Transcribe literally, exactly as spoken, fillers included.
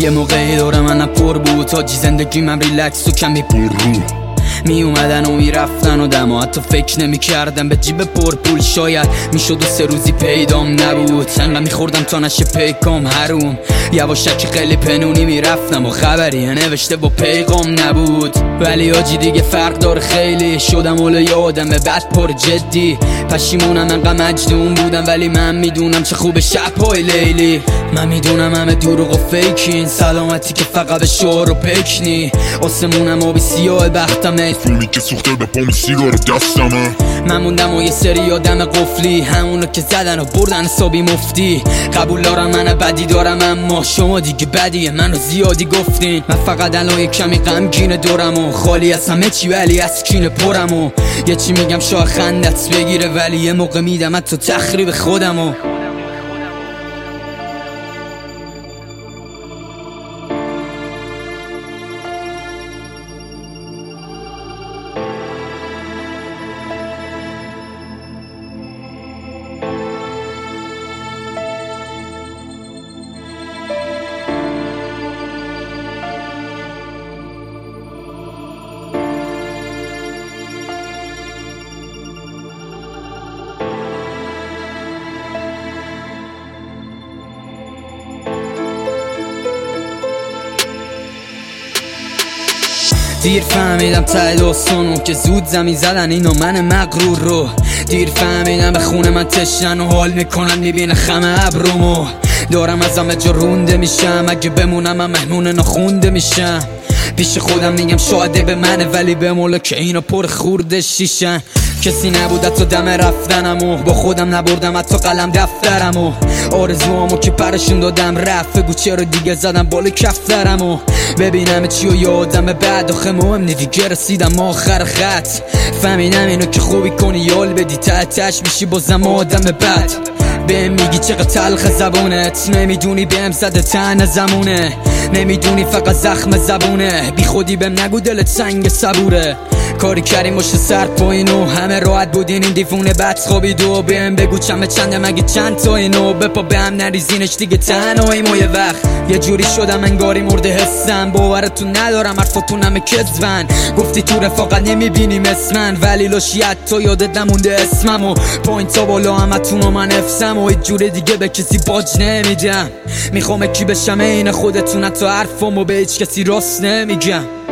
یه موقعی دور من پر بود حاجی زندگی من ریلکس و کمی پر رو می اومدن و می رفتن و دم و حتی فکر نمی کردم به جیب پر پول شاید می شد و سه روزی پیدام نبود انقدر می خوردم تا نشه پیکام حروم یواشکی خیلی پنونی می رفتم و خبری نوشته با پیغام نبود ولی آجی دیگه فرق داره خیلی شدم اول یه آدم بعد پر جدی پشیمونم انقدر مجنون بودم ولی من میدونم چه خوب شب‌های لیلی من میدونم همه دروغ و فیکین سلامتی که فقط به شعر و پکنی آسمونم آبی سیاه بختمه فیلمی که سوخته به پام سیگار دستمه من موندم و یه سری آدم قفلی همونو که زدن و بردن حسابی مفتی قبول دارم من بدی دارم اما شما دیگه بدیه منو زیادی گفتین من فقط الان یه کمی غمگین دورم و خالی از همه چی ولی از کینه پرم و یه چی میگم شاید خندت بگیره ولی یه موقع میدم تو تخریب خودم و دیر فهمیدم ته داستانو که زود زمین زدن اینا من مغرور رو دیر فهمیدم به خونه من تشنن و حال میکنن میبینه خم ابرومو دارم از همه جا رونده میشم اگه بمونم من مهمون نخونده میشم پیش خودم میگم شاید به منه ولی به مولا که اینا پر خورده شیشن کسی نبود حتی دم رفتنمو با خودم نبردم حتی قلم دفترمو آرزوامو که پرشون دادم رفت بگو چرا دیگه زدم بالا کفترمو ببینم چی و یادم بعد آخه مهم نی دیگه رسیدم آخر خط فهمیدم اینو که خوبی کنی یال بدی تحتش میشی بازم آدم بد بهم میگی چقدر تلخ زبونت نمیدونی بهم زده تن زمونه نمیدونی فقط زخم زبونه بی خودی بهم نگو دلت سنگ صبوره کاری کردیم مشت سر پایینو همه راحت بودین این دیوونه بد خوابید و بهم بگو چمه چنده مگه چند تا اینو بپا بهم نریزینش دیگه تنهاییم و یه وقت یه جوری شدم انگاری مرده حسم باورتون ندارم حرفاتون همه کذبن گفتی تو رفاقت نمیبینیم اسمن ولی لاشیت تو یادت نمونده اسمم و پوینت ها بالا همتون و من افسم و یه جور دیگه به کسی باج نمیدم میخوام کی بشم این خودتون حتی حرفامو به هیچ کسی راست نمیگم